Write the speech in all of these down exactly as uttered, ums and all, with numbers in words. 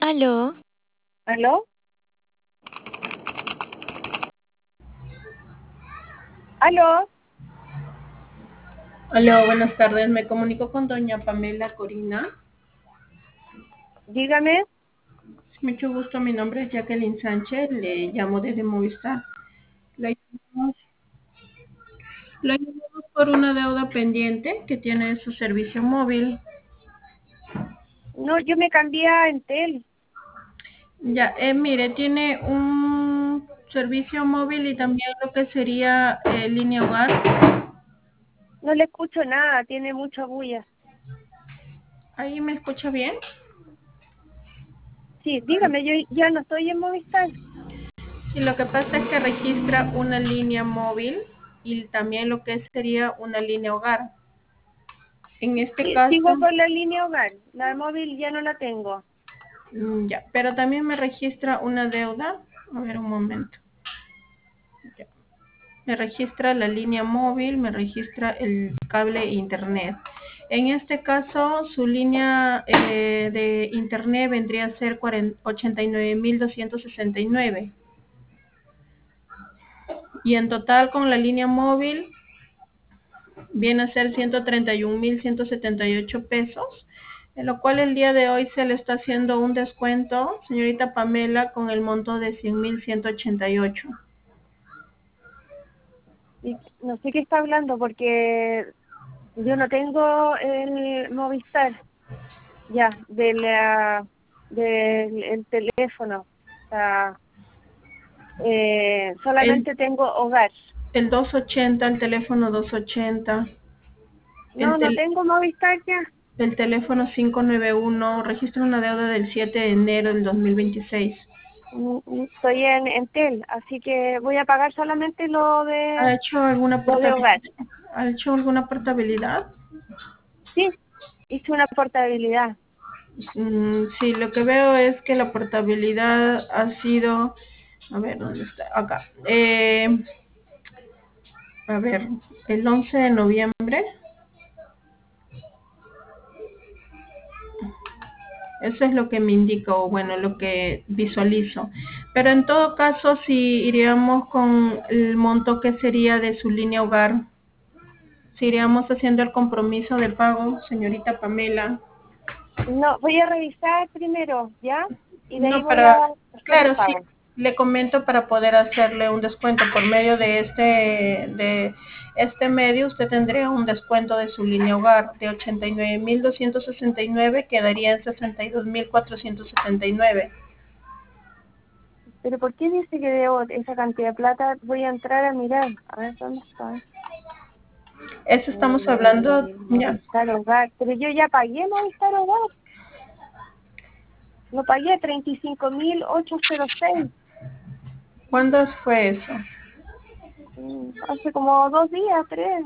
Aló, ¿Aló? ¿Aló? Hola, buenas tardes. Me comunico con doña Pamela Corina. Dígame. Mucho gusto. Mi nombre es Jacqueline Sánchez. Le llamo desde Movistar. La llamamos, la llamamos por una deuda pendiente que tiene su servicio móvil. No, yo me cambié a Entel. Ya, eh, mire, tiene un servicio móvil y también lo que sería eh, línea hogar. No le escucho nada, tiene mucha bulla. ¿Ahí me escucha bien? Sí, dígame, yo ya no estoy en Movistar. Y lo que pasa es que registra una línea móvil y también lo que sería una línea hogar. En este Sí, caso, sigo con la línea hogar. La móvil ya no la tengo. mm, ya, pero también me registra una deuda. A ver, un momento. Ya. Me registra la línea móvil, me registra el cable internet. En este caso, su línea eh, de internet vendría a ser ochenta y nueve mil doscientos sesenta y nueve. Y en total con la línea móvil viene a ser ciento treinta y un mil ciento setenta y ocho pesos, en lo cual el día de hoy se le está haciendo un descuento, señorita Pamela, con el monto de cien mil ciento ochenta y ocho. Y no sé qué está hablando porque yo no tengo el Movistar ya, de la, del el teléfono. O sea, eh, El, solamente tengo hogar. el doscientos ochenta, el teléfono doscientos ochenta, el, No, no tel- tengo Movistar ya. el teléfono quinientos noventa y uno, registra una deuda del siete de enero del dos mil veintiséis. Mm, mm, Estoy en Entel, así que voy a pagar solamente lo ¿Ha de hecho alguna lo de portabilidad? hogar. ¿Ha hecho alguna portabilidad? Sí, hice una portabilidad. Mm, sí, lo que veo es que la portabilidad ha sido, a ver, ¿dónde está? Acá. Eh, a ver, el once de noviembre. Eso es lo que me indica, o bueno, lo que visualizo. Pero en todo caso, si iríamos con el monto que sería de su línea hogar, si iríamos haciendo el compromiso de pago, señorita Pamela. No, voy a revisar primero, ¿ya? Y de ahí No, voy a para, hacer el claro, sí, pago. le comento para poder hacerle un descuento por medio de este, de este medio, usted tendría un descuento de su línea hogar de ochenta y nueve mil doscientos sesenta y nueve, quedaría en sesenta y dos mil cuatrocientos setenta y nueve. Pero ¿por qué dice que debo esa cantidad de plata? Voy a entrar a mirar. A ver, ¿dónde está? Eso estamos hablando, Eh, ya. Movistar Hogar. Pero yo ya pagué Movistar Hogar. Lo pagué treinta y cinco mil ochocientos seis. ¿Cuándo fue eso? Mm, Hace como dos días, tres.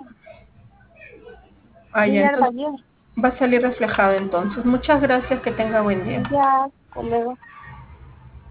Ah, Yo ya, ya lo entonces pagué. va a salir reflejado entonces. Muchas gracias, que tenga buen día. Ya, hasta luego.